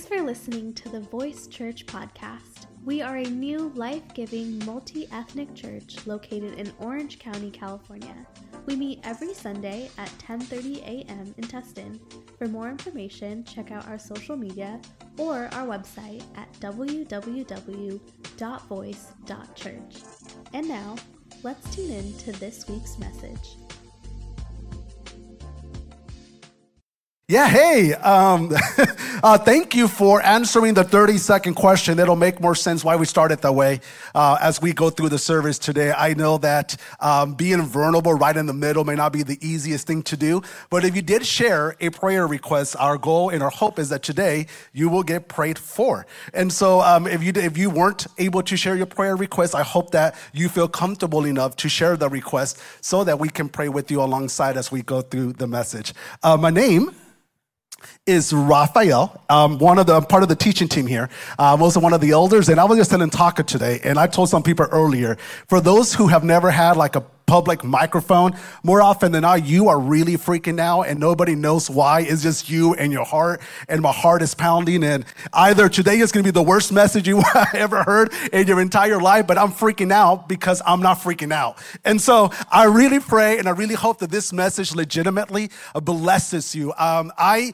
Thanks for listening to the Voice Church podcast. We are a new, life-giving, multi-ethnic church located in Orange County, California. We meet every Sunday at 10:30 a.m. in Tustin. For more information, check out our social media or our website at www.voice.church. And now, let's tune in to this week's message. Yeah, hey, thank you for answering the 30-second question. It'll make more sense why we started that way as we go through the service today. I know that being vulnerable right in the middle may not be the easiest thing to do, but if you did share a prayer request, our goal and our hope is that today you will get prayed for. And so if you weren't able to share your prayer request, I hope that you feel comfortable enough to share the request so that we can pray with you alongside as we go through the message. My name is Raphael. I'm part of the teaching team here. I'm also one of the elders, and I was just in Taka today, and I told some people earlier, for those who have never had like a public microphone, more often than not, you are really freaking out and nobody knows why. It's just you and your heart, and my heart is pounding, and either today is going to be the worst message you ever heard in your entire life, but I'm freaking out because I'm not freaking out. And so I really pray and I really hope that this message legitimately blesses you. I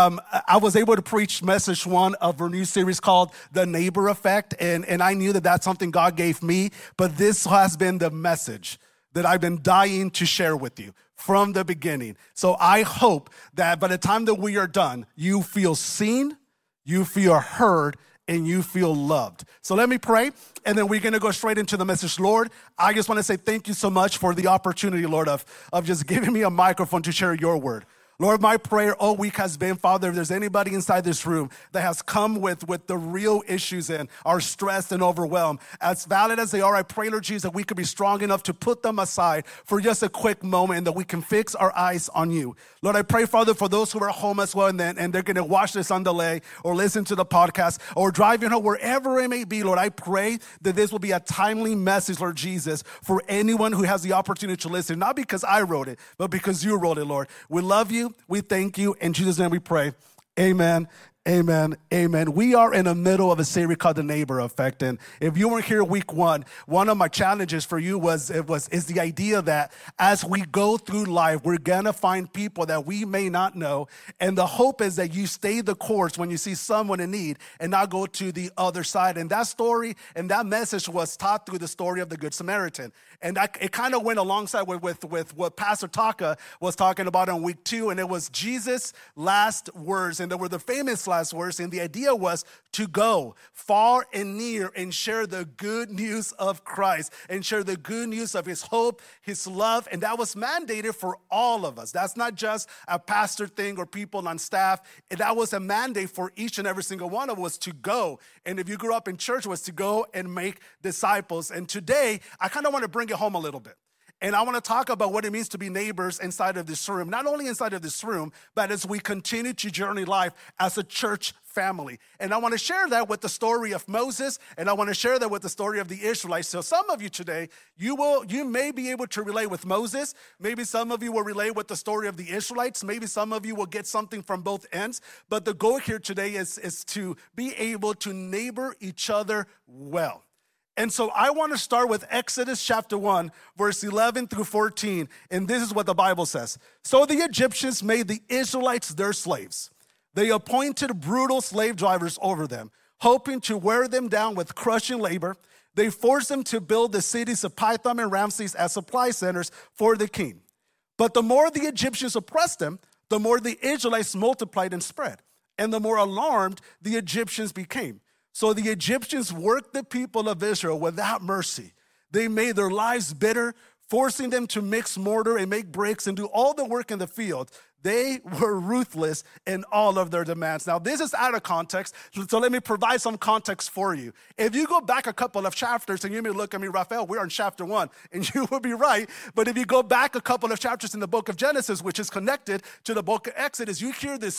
was able to preach message one of our new series called The Neighbor Effect, and I knew that that's something God gave me, but this has been the message that I've been dying to share with you from the beginning. So I hope that by the time that we are done, you feel seen, you feel heard, and you feel loved. So let me pray, and then we're going to go straight into the message. Lord, I just want to say thank you so much for the opportunity, Lord, of just giving me a microphone to share your word. Lord, my prayer all week has been, Father, if there's anybody inside this room that has come with the real issues and are stressed and overwhelmed, as valid as they are, I pray, Lord Jesus, that we could be strong enough to put them aside for just a quick moment and that we can fix our eyes on you. Lord, I pray, Father, for those who are home as well and they're going to watch this on delay or listen to the podcast or driving home, wherever it may be, Lord, I pray that this will be a timely message, Lord Jesus, for anyone who has the opportunity to listen, not because I wrote it, but because you wrote it, Lord. We love you. We thank you. In Jesus' name we pray. Amen. Amen. Amen. We are in the middle of a series called The Neighbor Effect. And if you weren't here week one of my challenges for you is the idea that as we go through life, we're going to find people that we may not know. And the hope is that you stay the course when you see someone in need and not go to the other side. And that story and that message was taught through the story of the Good Samaritan. And it kind of went alongside with what Pastor Taka was talking about in week 2. And it was Jesus' last words. And they were the famous last words. And the idea was to go far and near and share the good news of Christ and share the good news of his hope, his love. And that was mandated for all of us. That's not just a pastor thing or people on staff. And that was a mandate for each and every single one of us to go. And if you grew up in church, was to go and make disciples. And today, I kind of want to bring it home a little bit. And I want to talk about what it means to be neighbors inside of this room. Not only inside of this room, but as we continue to journey life as a church family. And I want to share that with the story of Moses, and I want to share that with the story of the Israelites. So some of you today, you may be able to relate with Moses. Maybe some of you will relate with the story of the Israelites. Maybe some of you will get something from both ends. But the goal here today is to be able to neighbor each other well. And so I want to start with Exodus chapter 1, verse 11 through 14. And this is what the Bible says. So the Egyptians made the Israelites their slaves. They appointed brutal slave drivers over them, hoping to wear them down with crushing labor. They forced them to build the cities of Pithom and Ramses as supply centers for the king. But the more the Egyptians oppressed them, the more the Israelites multiplied and spread. And the more alarmed the Egyptians became. So the Egyptians worked the people of Israel without mercy. They made their lives bitter, forcing them to mix mortar and make bricks and do all the work in the field. They were ruthless in all of their demands. Now, this is out of context, so let me provide some context for you. If you go back a couple of chapters, and you may look at me, Raphael, we're in chapter 1, and you will be right. But if you go back a couple of chapters in the book of Genesis, which is connected to the book of Exodus, you hear this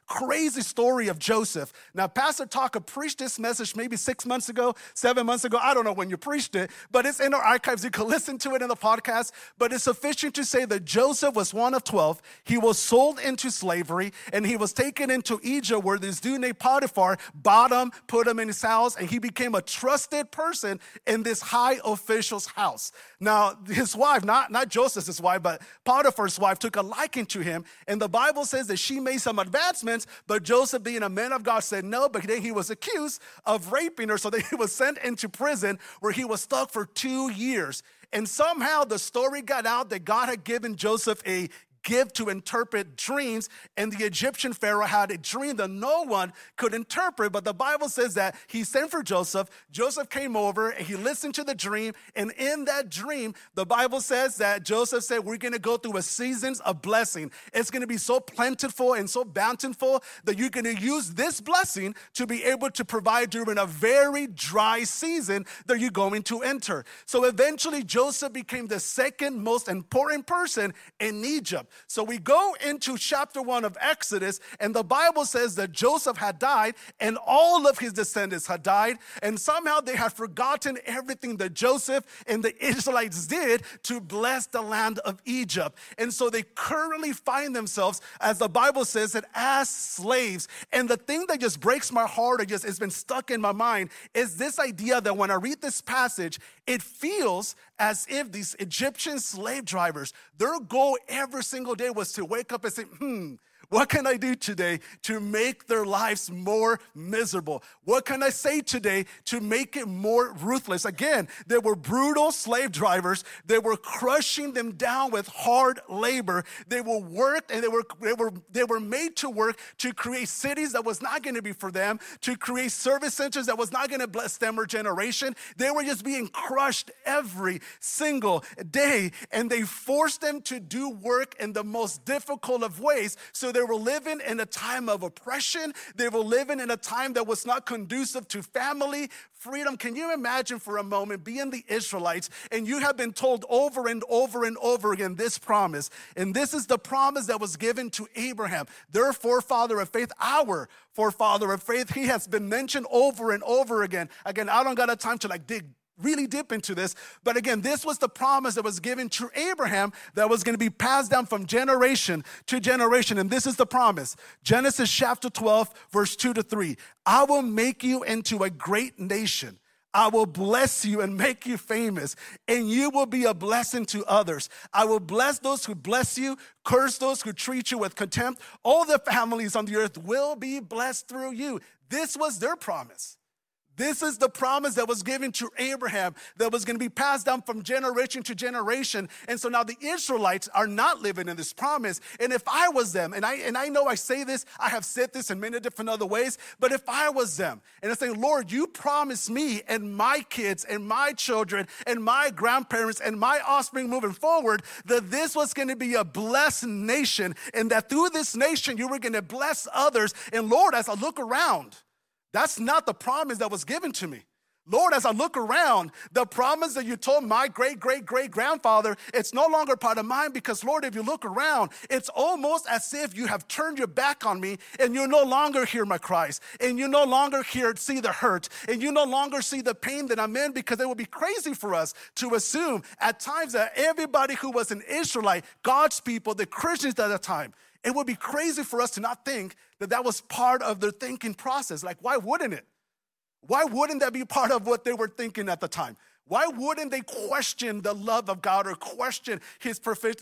crazy story of Joseph. Now, Pastor Taka preached this message maybe 6 months ago, 7 months ago. I don't know when you preached it, but it's in our archives. You can listen to it in the podcast. But it's sufficient to say that Joseph was one of 12. He was sold into slavery, and he was taken into Egypt where this dude named Potiphar bought him, put him in his house, and he became a trusted person in this high official's house. Now, his wife, not Joseph's wife, but Potiphar's wife, took a liking to him, and the Bible says that she made some advancements, but Joseph, being a man of God, said no, but then he was accused of raping her, so that he was sent into prison where he was stuck for 2 years. And somehow the story got out that God had given Joseph a gift to interpret dreams, and the Egyptian Pharaoh had a dream that no one could interpret, but the Bible says that he sent for Joseph. Joseph came over and he listened to the dream, and in that dream, the Bible says that Joseph said, we're going to go through a seasons of blessing. It's going to be so plentiful and so bountiful that you're going to use this blessing to be able to provide during a very dry season that you're going to enter. So eventually Joseph became the second most important person in Egypt. So we go into chapter 1 of Exodus, and the Bible says that Joseph had died and all of his descendants had died, and somehow they had forgotten everything that Joseph and the Israelites did to bless the land of Egypt. And so they currently find themselves, as the Bible says, that as slaves. And the thing that just breaks my heart, or it's been stuck in my mind, is this idea that when I read this passage, it feels as if these Egyptian slave drivers, their goal every single day was to wake up and say, what can I do today to make their lives more miserable? What can I say today to make it more ruthless? Again, they were brutal slave drivers. They were crushing them down with hard labor. They were worked, and they were made to work to create cities that was not going to be for them, to create service centers that was not going to bless them or generation. They were just being crushed every single day, and they forced them to do work in the most difficult of ways. So they were living in a time of oppression. They were living in a time that was not conducive to family freedom. Can you imagine for a moment being the Israelites, and you have been told over and over and over again this promise, and this is the promise that was given to Abraham, their forefather of faith, our forefather of faith. He has been mentioned over and over again. Again, I don't got a time to dig really deep into this. But again, this was the promise that was given to Abraham that was going to be passed down from generation to generation. And this is the promise. Genesis chapter 12, verse 2-3. I will make you into a great nation. I will bless you and make you famous, and you will be a blessing to others. I will bless those who bless you, curse those who treat you with contempt. All the families on the earth will be blessed through you. This was their promise. This is the promise that was given to Abraham that was going to be passed down from generation to generation. And so now the Israelites are not living in this promise. And if I was them, and I know I say this, I have said this in many different other ways, but if I was them, and I say, Lord, you promised me and my kids and my children and my grandparents and my offspring moving forward that this was going to be a blessed nation, and that through this nation you were going to bless others. And Lord, as I look around, that's not the promise that was given to me. Lord, as I look around, the promise that you told my great-great-great-grandfather, it's no longer part of mine, because, Lord, if you look around, it's almost as if you have turned your back on me and you no longer hear my cries, and you no longer see the hurt, and you no longer see the pain that I'm in, because it would be crazy for us to assume at times that everybody who was an Israelite, God's people, the Christians at the time, it would be crazy for us to not think that that was part of their thinking process. Like, why wouldn't it? Why wouldn't that be part of what they were thinking at the time? Why wouldn't they question the love of God or question his provision?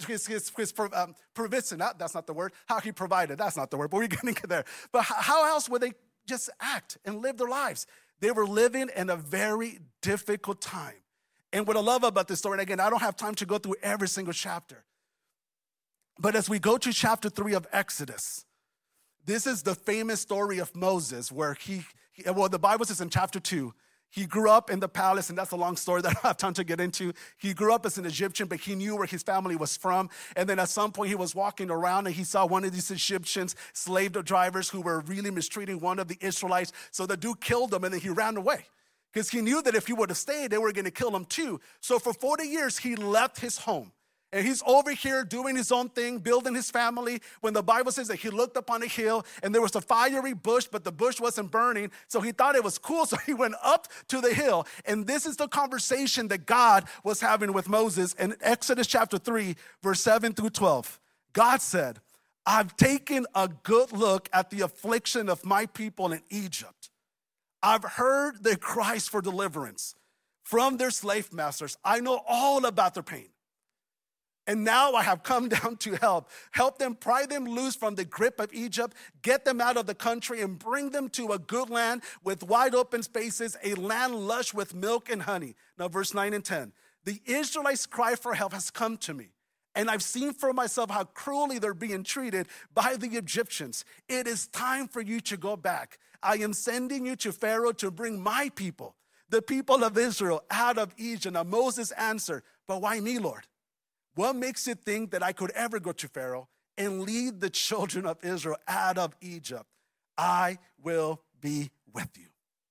That's not the word. How he provided. That's not the word, but we're getting there. But how else would they just act and live their lives? They were living in a very difficult time. And what I love about this story, and again, I don't have time to go through every single chapter, but as we go to chapter 3 of Exodus, this is the famous story of Moses, where the Bible says in chapter 2, he grew up in the palace, and that's a long story that I don't have time to get into. He grew up as an Egyptian, but he knew where his family was from. And then at some point, he was walking around, and he saw one of these Egyptians, slave drivers, who were really mistreating one of the Israelites. So the dude killed them, and then he ran away, because he knew that if he would have stayed, they were going to kill him too. So for 40 years, he left his home. And he's over here doing his own thing, building his family, when the Bible says that he looked upon a hill and there was a fiery bush, but the bush wasn't burning. So he thought it was cool, so he went up to the hill. And this is the conversation that God was having with Moses in Exodus chapter 3, verse 7 through 12. God said, I've taken a good look at the affliction of my people in Egypt. I've heard their cries for deliverance from their slave masters. I know all about their pain. And now I have come down to help them pry them loose from the grip of Egypt, get them out of the country and bring them to a good land with wide open spaces, a land lush with milk and honey. Now verse 9 and 10, the Israelites' cry for help has come to me. And I've seen for myself how cruelly they're being treated by the Egyptians. It is time for you to go back. I am sending you to Pharaoh to bring my people, the people of Israel, out of Egypt. Now Moses answered, but why me, Lord? What makes you think that I could ever go to Pharaoh and lead the children of Israel out of Egypt? I will be with you.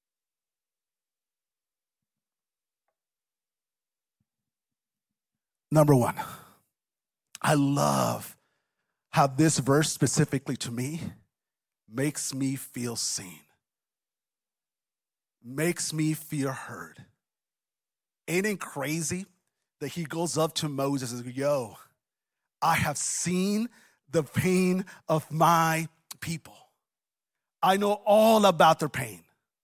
Number one, I love how this verse specifically to me makes me feel seen, makes me feel heard. Ain't it crazy that he goes up to Moses and says, yo, I have seen the pain of my people. I know all about their pain.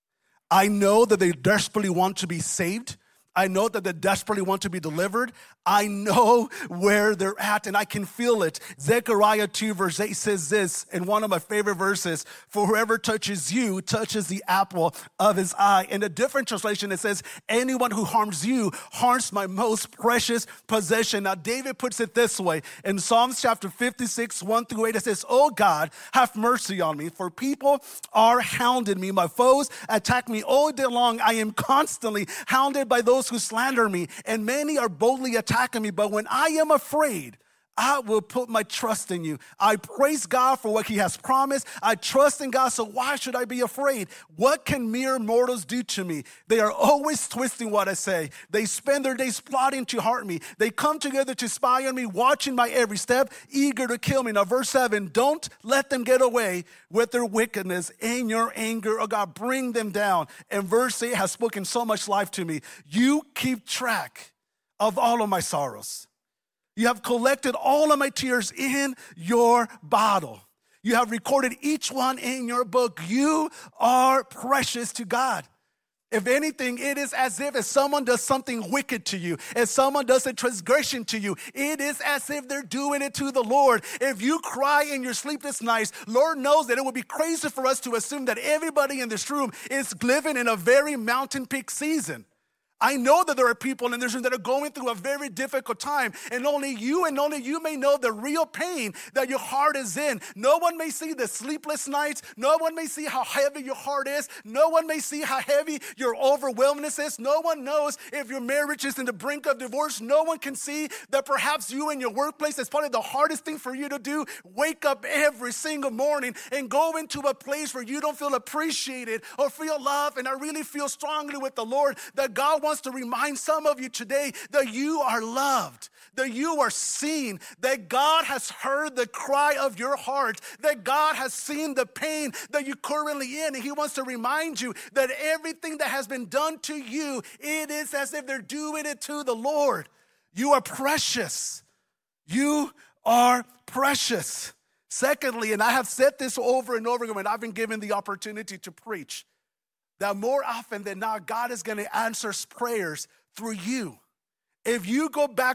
I know that they desperately want to be saved. I know that they desperately want to be delivered. I know where they're at, and I can feel it. Zechariah 2 verse 8 says this in one of my favorite verses, for whoever touches you touches the apple of his eye. In a different translation, it says, anyone who harms you harms my most precious possession. Now, David puts it this way. In Psalms chapter 56, 1 through 8, it says, oh God, have mercy on me, for people are hounding me. My foes attack me all day long. I am constantly hounded by those who slander me, and many are boldly attacking me. But when I am afraid, I will put my trust in you. I praise God for what he has promised. I trust in God, so why should I be afraid? What can mere mortals do to me? They are always twisting what I say. They spend their days plotting to harm me. They come together to spy on me, watching my every step, eager to kill me. Now, verse 7, don't let them get away with their wickedness. In your anger, oh God, bring them down. And verse 8 has spoken so much life to me. You keep track of all of my sorrows. You have collected all of my tears in your bottle. You have recorded each one in your book. You are precious to God. If anything, it is as if someone does something wicked to you, if someone does a transgression to you, it is as if they're doing it to the Lord. If you cry in your sleepless nights, Lord knows that it would be crazy for us to assume that everybody in this room is living in a very mountain peak season. I know that there are people in this room that are going through a very difficult time, and only you may know the real pain that your heart is in. No one may see the sleepless nights. No one may see how heavy your heart is. No one may see how heavy your overwhelmness is. No one knows if your marriage is in the brink of divorce. No one can see that perhaps you in your workplace, is probably the hardest thing for you to do. Wake up every single morning and go into a place where you don't feel appreciated or feel loved. And I really feel strongly with the Lord that God wants to remind some of you today that you are loved, that you are seen, that God has heard the cry of your heart, that God has seen the pain that you're currently in. And he wants to remind you that everything that has been done to you, it is as if they're doing it to the Lord. You are precious. You are precious. Secondly, and I have said this over and over again when I've been given the opportunity to preach, that more often than not, God is going to answer prayers through you. If you go back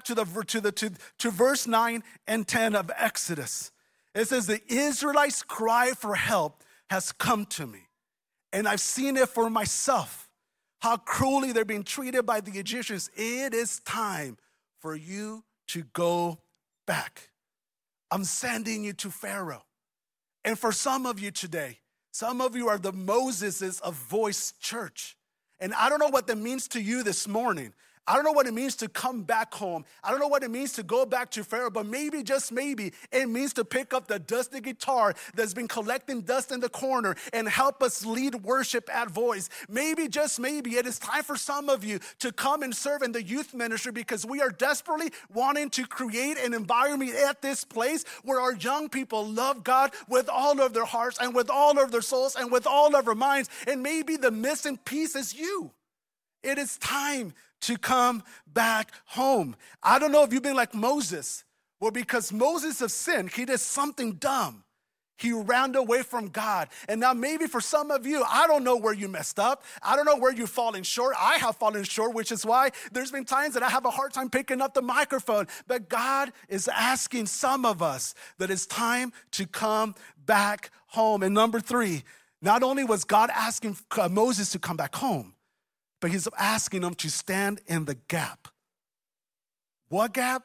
to verse 9 and 10 of Exodus, it says, the Israelites' cry for help has come to me, and I've seen it for myself, how cruelly they're being treated by the Egyptians. It is time for you to go back. I'm sending you to Pharaoh. And for some of you today, some of you are the Moseses of Voice Church. And I don't know what that means to you this morning. I don't know what it means to come back home. I don't know what it means to go back to Pharaoh, but maybe, just maybe, it means to pick up the dusty guitar that's been collecting dust in the corner and help us lead worship at Voice. Maybe, just maybe, it is time for some of you to come and serve in the youth ministry, because we are desperately wanting to create an environment at this place where our young people love God with all of their hearts and with all of their souls and with all of their minds. And maybe the missing piece is you. It is time to come back home. I don't know if you've been like Moses. Well, because Moses of sin, he did something dumb. He ran away from God. And now maybe for some of you, I don't know where you messed up. I don't know where you've fallen short. I have fallen short, which is why there's been times that I have a hard time picking up the microphone. But God is asking some of us that it's time to come back home. And number 3, not only was God asking Moses to come back home, but he's asking them to stand in the gap. What gap?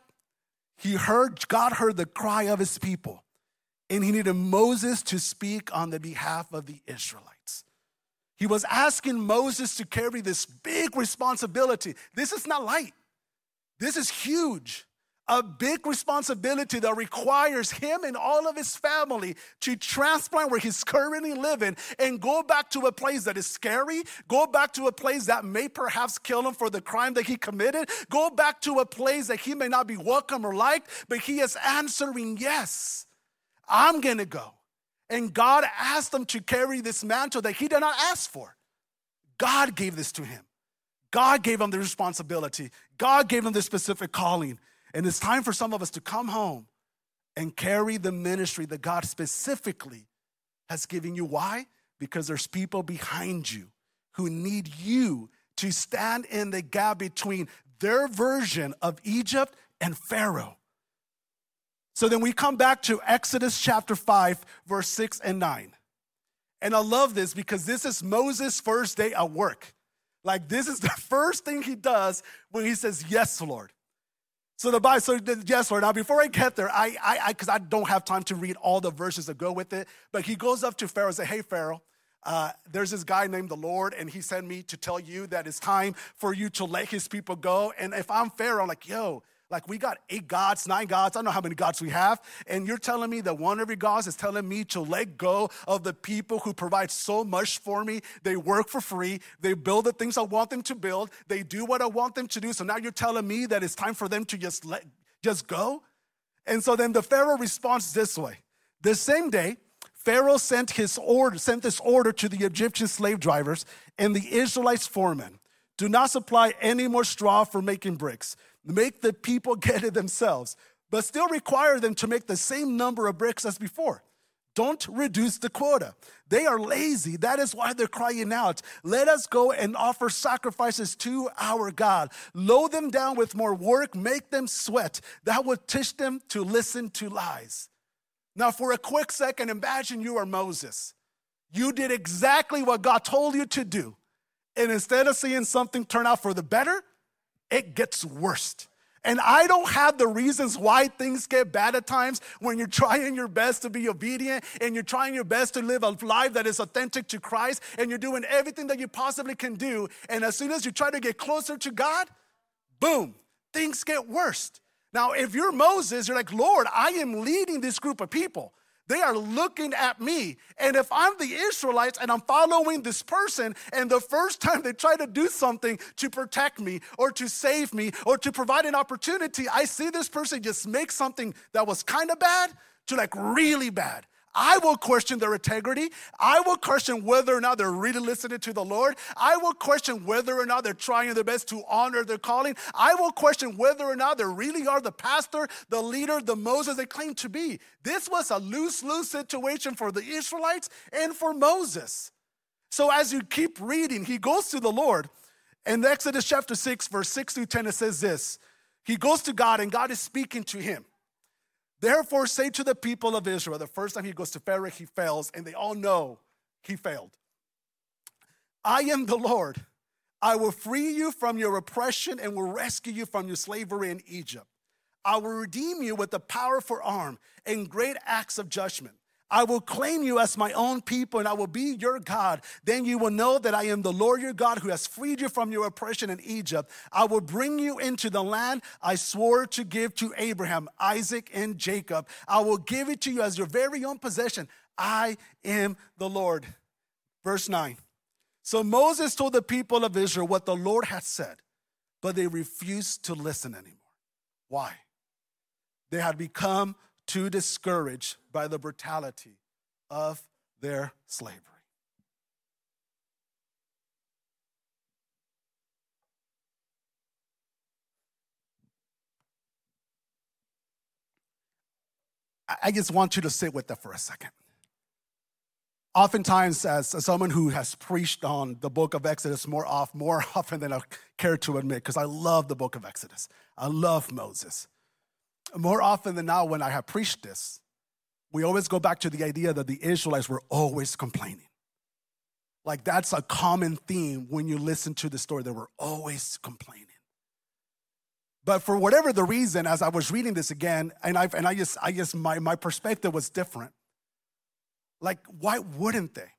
God heard the cry of his people, and he needed Moses to speak on the behalf of the Israelites. He was asking Moses to carry this big responsibility. This is not light. This is huge. A big responsibility that requires him and all of his family to transplant where he's currently living and go back to a place that is scary, go back to a place that may perhaps kill him for the crime that he committed, go back to a place that he may not be welcome or liked, but he is answering, yes, I'm going to go. And God asked him to carry this mantle that he did not ask for. God gave this to him. God gave him the responsibility. God gave him the specific calling. And it's time for some of us to come home and carry the ministry that God specifically has given you. Why? Because there's people behind you who need you to stand in the gap between their version of Egypt and Pharaoh. So then we come back to Exodus chapter 5, verse 6 and 9. And I love this because this is Moses' first day at work. Like, this is the first thing he does when he says, yes, Lord. So yes, Lord. Now, before I get there, because I don't have time to read all the verses that go with it, but he goes up to Pharaoh and says, hey, Pharaoh, there's this guy named the Lord, and he sent me to tell you that it's time for you to let his people go. And if I'm Pharaoh, I'm like, yo, like, we got 8 gods, 9 gods. I don't know how many gods we have. And you're telling me that one of your gods is telling me to let go of the people who provide so much for me. They work for free. They build the things I want them to build. They do what I want them to do. So now you're telling me that it's time for them to just go? And so then the Pharaoh responds this way. The same day, Pharaoh sent this order to the Egyptian slave drivers and the Israelites foremen. Do not supply any more straw for making bricks. Make the people get it themselves, but still require them to make the same number of bricks as before. Don't reduce the quota. They are lazy. That is why they're crying out. Let us go and offer sacrifices to our God. Load them down with more work. Make them sweat. That would teach them to listen to lies. Now, for a quick second, imagine you are Moses. You did exactly what God told you to do. And instead of seeing something turn out for the better, it gets worse. And I don't have the reasons why things get bad at times when you're trying your best to be obedient and you're trying your best to live a life that is authentic to Christ and you're doing everything that you possibly can do. And as soon as you try to get closer to God, boom, things get worse. Now, if you're Moses, you're like, Lord, I am leading this group of people. They are looking at me. And if I'm the Israelites and I'm following this person, and the first time they try to do something to protect me or to save me or to provide an opportunity, I see this person just make something that was kind of bad to like really bad. I will question their integrity. I will question whether or not they're really listening to the Lord. I will question whether or not they're trying their best to honor their calling. I will question whether or not they really are the pastor, the leader, the Moses they claim to be. This was a lose-lose situation for the Israelites and for Moses. So as you keep reading, he goes to the Lord. In Exodus chapter 6, verse 6 through 10, it says this. He goes to God, and God is speaking to him. Therefore, say to the people of Israel, the first time he goes to Pharaoh, he fails, and they all know he failed. I am the Lord. I will free you from your oppression and will rescue you from your slavery in Egypt. I will redeem you with a powerful arm and great acts of judgment. I will claim you as my own people, and I will be your God. Then you will know that I am the Lord your God who has freed you from your oppression in Egypt. I will bring you into the land I swore to give to Abraham, Isaac, and Jacob. I will give it to you as your very own possession. I am the Lord. Verse 9. So Moses told the people of Israel what the Lord had said, but they refused to listen anymore. Why? They had become too discouraged by the brutality of their slavery. I just want you to sit with that for a second. Oftentimes, as someone who has preached on the book of Exodus more often than I care to admit, because I love the book of Exodus. I love Moses. More often than not, when I have preached this, we always go back to the idea that the Israelites were always complaining. Like that's a common theme when you listen to the story. They were always complaining. But for whatever the reason, as I was reading this again, my perspective was different. Like, why wouldn't they?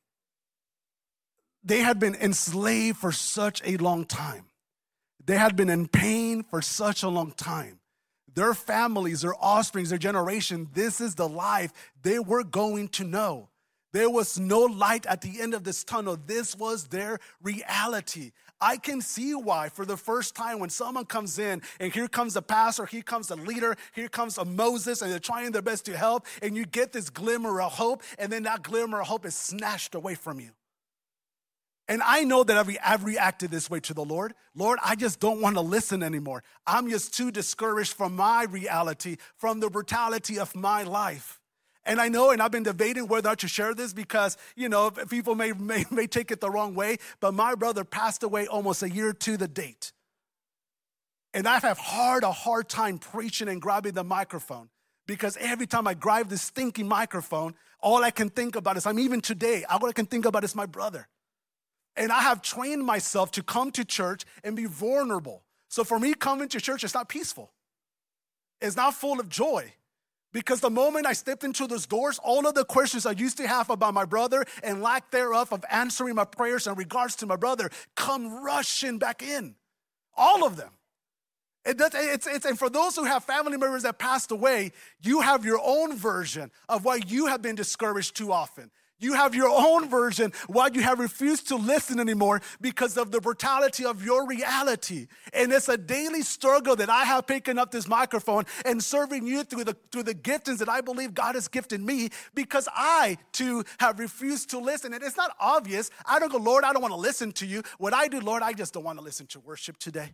They had been enslaved for such a long time. They had been in pain for such a long time. Their families, their offspring, their generation, this is the life they were going to know. There was no light at the end of this tunnel. This was their reality. I can see why for the first time when someone comes in and here comes a pastor, here comes a leader, here comes a Moses, and they're trying their best to help, and you get this glimmer of hope, and then that glimmer of hope is snatched away from you. And I know that I've reacted this way to the Lord. Lord, I just don't want to listen anymore. I'm just too discouraged from my reality, from the brutality of my life. And I know, and I've been debating whether or not to share this because, people may take it the wrong way, but my brother passed away almost a year to the date. And I've had a hard time preaching and grabbing the microphone because every time I grab this stinking microphone, all I can think about is, even today, all I can think about is my brother. And I have trained myself to come to church and be vulnerable. So for me, coming to church, it's not peaceful. It's not full of joy. Because the moment I stepped into those doors, all of the questions I used to have about my brother and lack thereof of answering my prayers in regards to my brother come rushing back in. All of them. And for those who have family members that passed away, you have your own version of why you have been discouraged too often. You have your own version why you have refused to listen anymore because of the brutality of your reality. And it's a daily struggle that I have picking up this microphone and serving you through the giftings that I believe God has gifted me because I, too, have refused to listen. And it's not obvious. I don't go, Lord, I don't want to listen to you. What I do, Lord, I just don't want to listen to worship today.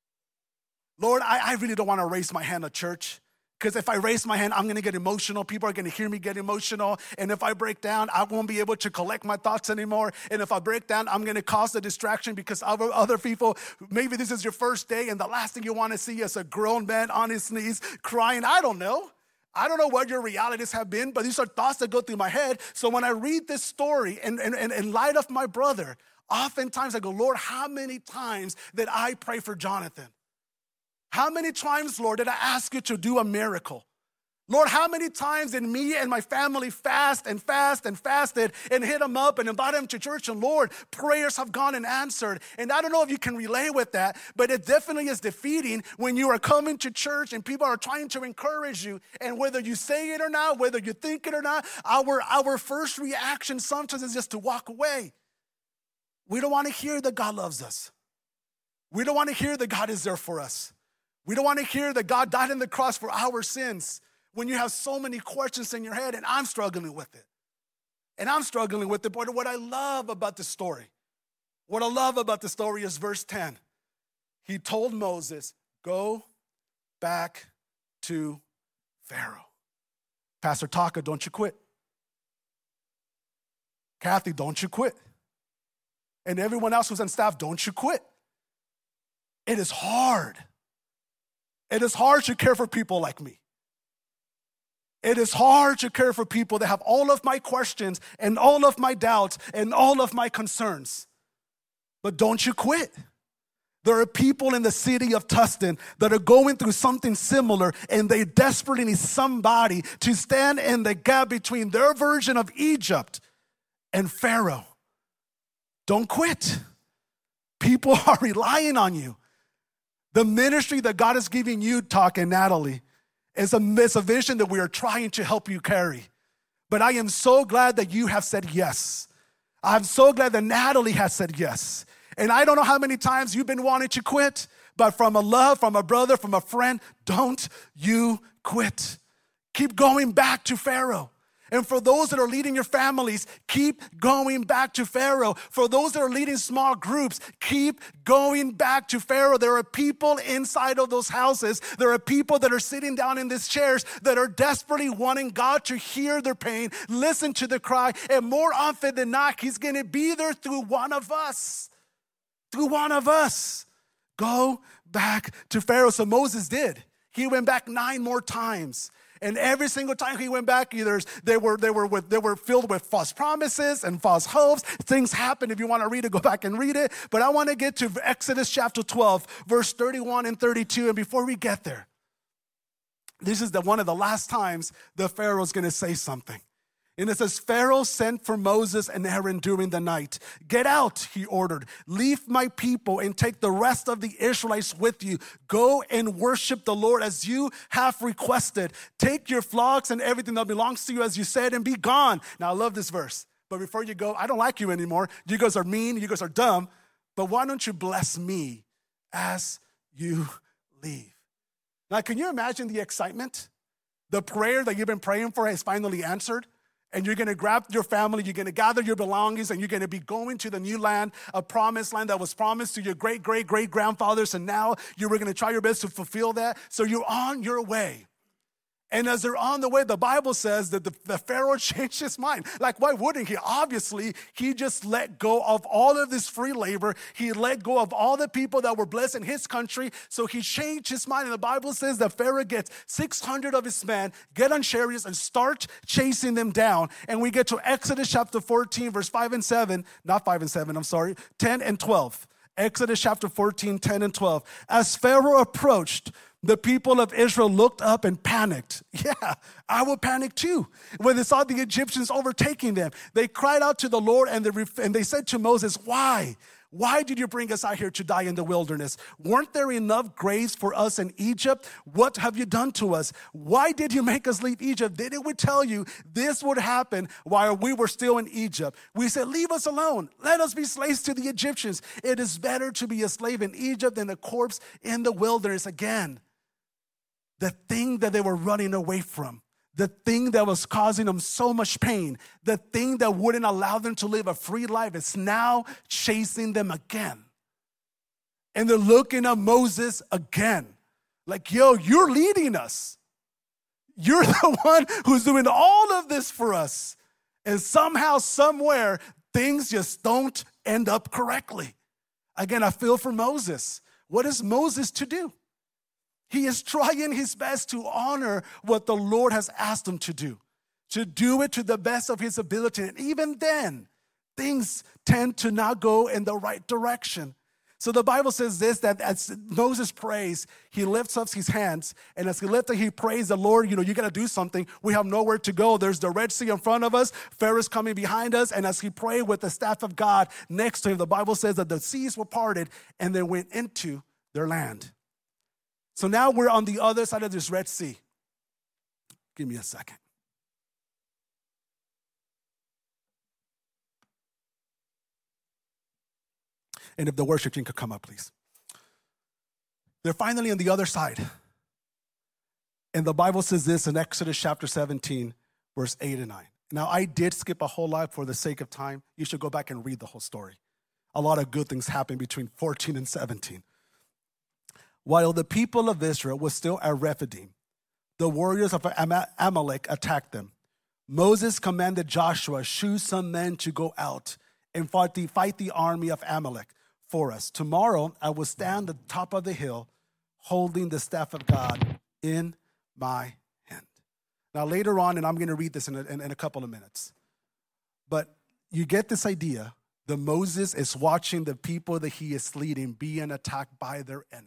Lord, I really don't want to raise my hand at church. Because if I raise my hand, I'm going to get emotional. People are going to hear me get emotional. And if I break down, I won't be able to collect my thoughts anymore. And if I break down, I'm going to cause a distraction because other people, maybe this is your first day and the last thing you want to see is a grown man on his knees crying. I don't know. I don't know what your realities have been, but these are thoughts that go through my head. So when I read this story and in light of my brother, oftentimes I go, Lord, how many times did I pray for Jonathan? How many times, Lord, did I ask you to do a miracle? Lord, how many times did me and my family fast and fasted and hit them up and invite them to church? And Lord, prayers have gone and answered. And I don't know if you can relate with that, but it definitely is defeating when you are coming to church and people are trying to encourage you. And whether you say it or not, whether you think it or not, our first reaction sometimes is just to walk away. We don't want to hear that God loves us. We don't want to hear that God is there for us. We don't want to hear that God died on the cross for our sins when you have so many questions in your head, and I'm struggling with it. But what I love about the story is verse 10. He told Moses, go back to Pharaoh. Pastor Taka, don't you quit. Kathy, don't you quit. And everyone else who's on staff, don't you quit. It is hard. It is hard to care for people like me. It is hard to care for people that have all of my questions and all of my doubts and all of my concerns. But don't you quit. There are people in the city of Tustin that are going through something similar, and they desperately need somebody to stand in the gap between their version of Egypt and Pharaoh. Don't quit. People are relying on you. The ministry that God is giving you, Talk and Natalie, is a vision that we are trying to help you carry. But I am so glad that you have said yes. I'm so glad that Natalie has said yes. And I don't know how many times you've been wanting to quit, but from a love, from a brother, from a friend, don't you quit. Keep going back to Pharaoh. And for those that are leading your families, keep going back to Pharaoh. For those that are leading small groups, keep going back to Pharaoh. There are people inside of those houses. There are people that are sitting down in these chairs that are desperately wanting God to hear their pain, listen to the cry, and more often than not, He's going to be there through one of us. Through one of us. Go back to Pharaoh. So Moses did. He went back 9 more times. And every single time he went back, either they were filled with false promises and false hopes. Things happen. If you want to read it, go back and read it. But I want to get to Exodus chapter 12, verse 31 and 32. And before we get there, this is one of the last times the Pharaoh's going to say something. And it says, Pharaoh sent for Moses and Aaron during the night. Get out, he ordered. Leave my people and take the rest of the Israelites with you. Go and worship the Lord as you have requested. Take your flocks and everything that belongs to you as you said and be gone. Now, I love this verse. But before you go, I don't like you anymore. You guys are mean. You guys are dumb. But why don't you bless me as you leave? Now, can you imagine the excitement? The prayer that you've been praying for has finally answered. And you're going to grab your family, you're going to gather your belongings, and you're going to be going to the new land, a promised land that was promised to your great-great-great-grandfathers, and now you were going to try your best to fulfill that. So you're on your way. And as they're on the way, the Bible says that the Pharaoh changed his mind. Like, why wouldn't he? Obviously, he just let go of all of this free labor. He let go of all the people that were blessed in his country. So he changed his mind. And the Bible says that Pharaoh gets 600 of his men, get on chariots, and start chasing them down. And we get to Exodus chapter 14, verse 5 and 7. Not 5 and 7, I'm sorry. 10 and 12. Exodus chapter 14, 10 and 12. As Pharaoh approached, the people of Israel looked up and panicked. Yeah, I would panic too. When they saw the Egyptians overtaking them, they cried out to the Lord and they said to Moses, why? Why did you bring us out here to die in the wilderness? Weren't there enough graves for us in Egypt? What have you done to us? Why did you make us leave Egypt? Didn't we tell you this would happen while we were still in Egypt? We said, leave us alone. Let us be slaves to the Egyptians. It is better to be a slave in Egypt than a corpse in the wilderness. Again, the thing that they were running away from, the thing that was causing them so much pain, the thing that wouldn't allow them to live a free life is now chasing them again. And they're looking at Moses again. Like, yo, you're leading us. You're the one who's doing all of this for us. And somehow, somewhere, things just don't end up correctly. Again, I feel for Moses. What is Moses to do? He is trying his best to honor what the Lord has asked him to do it to the best of his ability. And even then, things tend to not go in the right direction. So the Bible says this, that as Moses prays, he lifts up his hands. And as he prays, the Lord, you got to do something. We have nowhere to go. There's the Red Sea in front of us. Pharaoh's coming behind us. And as he prayed with the staff of God next to him, the Bible says that the seas were parted and they went into their land. So now we're on the other side of this Red Sea. Give me a second. And if the worship team could come up, please. They're finally on the other side. And the Bible says this in Exodus chapter 17, verse 8 and 9. Now, I did skip a whole lot for the sake of time. You should go back and read the whole story. A lot of good things happened between 14 and 17. While the people of Israel was still at Rephidim, the warriors of Amalek attacked them. Moses commanded Joshua, choose some men to go out and fight the army of Amalek for us. Tomorrow I will stand at the top of the hill holding the staff of God in my hand. Now later on, and I'm going to read this in a couple of minutes, but you get this idea that Moses is watching the people that he is leading being attacked by their enemy.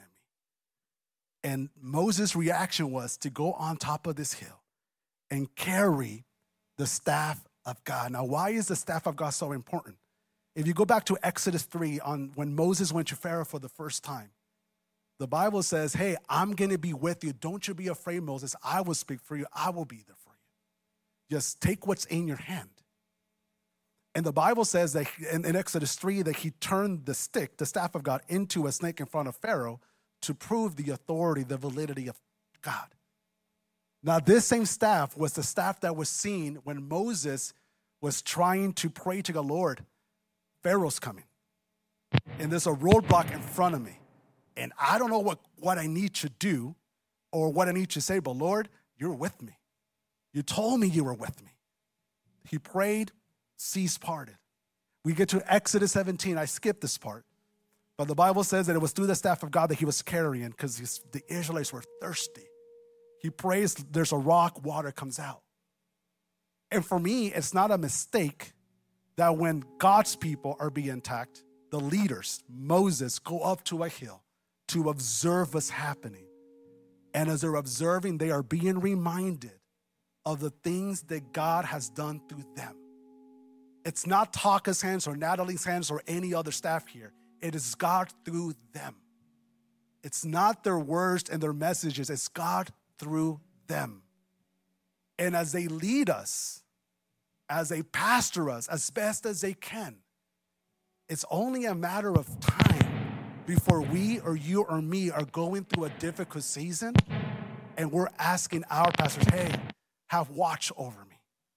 And Moses' reaction was to go on top of this hill and carry the staff of God. Now, why is the staff of God so important? If you go back to Exodus 3, when Moses went to Pharaoh for the first time, the Bible says, hey, I'm going to be with you. Don't you be afraid, Moses. I will speak for you. I will be there for you. Just take what's in your hand. And the Bible says that in Exodus 3 that he turned the stick, the staff of God, into a snake in front of Pharaoh to prove the authority, the validity of God. Now, this same staff was the staff that was seen when Moses was trying to pray to the Lord. Pharaoh's coming. And there's a roadblock in front of me. And I don't know what I need to do or what I need to say, but Lord, you're with me. You told me you were with me. He prayed, seas parted. We get to Exodus 17. I skipped this part. But the Bible says that it was through the staff of God that he was carrying because the Israelites were thirsty. He prays, there's a rock, water comes out. And for me, it's not a mistake that when God's people are being attacked, the leaders, Moses, go up to a hill to observe what's happening. And as they're observing, they are being reminded of the things that God has done through them. It's not Taka's hands or Natalie's hands or any other staff here. It is God through them. It's not their words and their messages. It's God through them. And as they lead us, as they pastor us as best as they can, it's only a matter of time before we or you or me are going through a difficult season and we're asking our pastors, hey, have watch over me.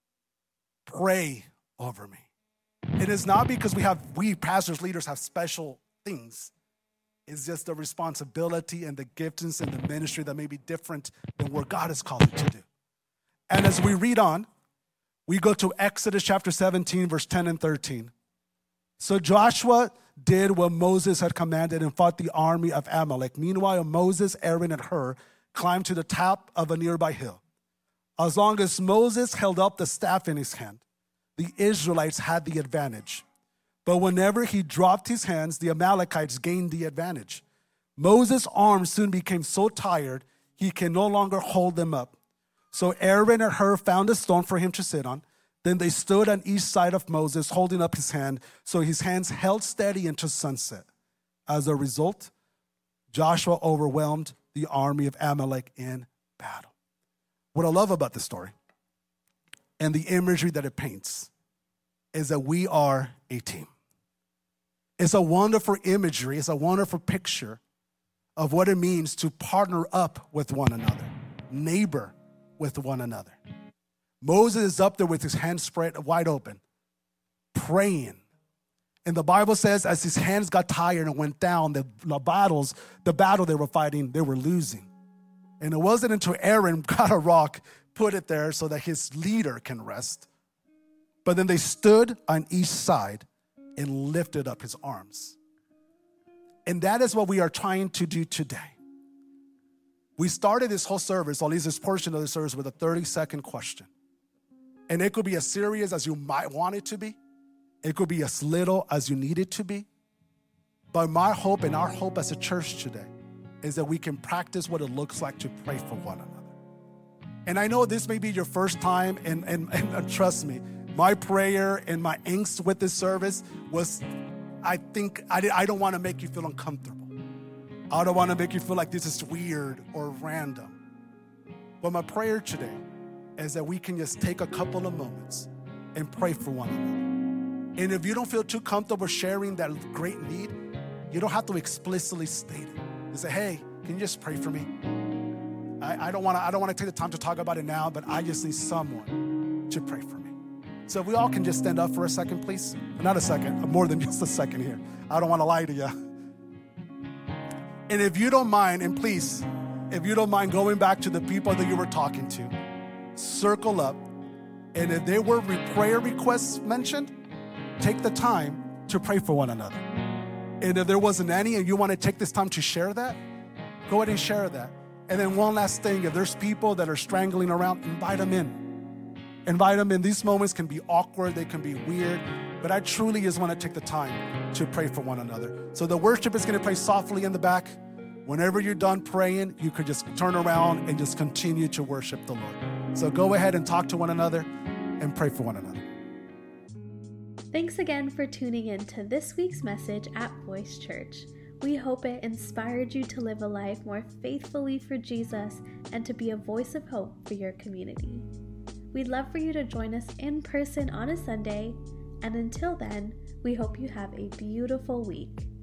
Pray over me. It is not because we pastors, leaders have special things. It's just the responsibility and the giftings and the ministry that may be different than what God has called you to do. And as we read on, we go to Exodus chapter 17, verse 10 and 13. So Joshua did what Moses had commanded and fought the army of Amalek. Meanwhile, Moses, Aaron, and Hur climbed to the top of a nearby hill. As long as Moses held up the staff in his hand, the Israelites had the advantage. But whenever he dropped his hands, the Amalekites gained the advantage. Moses' arms soon became so tired, he can no longer hold them up. So Aaron and Hur found a stone for him to sit on. Then they stood on each side of Moses, holding up his hand, so his hands held steady until sunset. As a result, Joshua overwhelmed the army of Amalek in battle. What I love about this story and the imagery that it paints is that we are a team. It's a wonderful imagery. It's a wonderful picture of what it means to partner up with one another, neighbor with one another. Moses is up there with his hands spread wide open, praying. And the Bible says as his hands got tired and went down, the battle they were fighting, they were losing. And it wasn't until Aaron got a rock, put it there so that his leader can rest. But then they stood on each side and lifted up his arms. And that is what we are trying to do today. We started this whole service, or at least this portion of the service, with a 30-second question. And it could be as serious as you might want it to be. It could be as little as you need it to be. But my hope and our hope as a church today is that we can practice what it looks like to pray for one another. And I know this may be your first time, and trust me, my prayer and my angst with this service was, I don't want to make you feel uncomfortable. I don't want to make you feel like this is weird or random. But my prayer today is that we can just take a couple of moments and pray for one another. And if you don't feel too comfortable sharing that great need, you don't have to explicitly state it. You say, hey, can you just pray for me? I don't want to take the time to talk about it now, but I just need someone to pray for me. So if we all can just stand up for a second, please. Not a second, more than just a second here. I don't want to lie to you. And if you don't mind, and please, if you don't mind going back to the people that you were talking to, circle up. And if there were prayer requests mentioned, take the time to pray for one another. And if there wasn't any and you want to take this time to share that, go ahead and share that. And then one last thing, if there's people that are strangling around, invite them in. Invite them in. These moments can be awkward. They can be weird. but I truly just want to take the time to pray for one another. So the worship is going to play softly in the back. Whenever you're done praying, you could just turn around and just continue to worship the Lord. So go ahead and talk to one another and pray for one another. Thanks again for tuning in to this week's message at Voice Church. We hope it inspired you to live a life more faithfully for Jesus and to be a voice of hope for your community. We'd love for you to join us in person on a Sunday, and until then, we hope you have a beautiful week.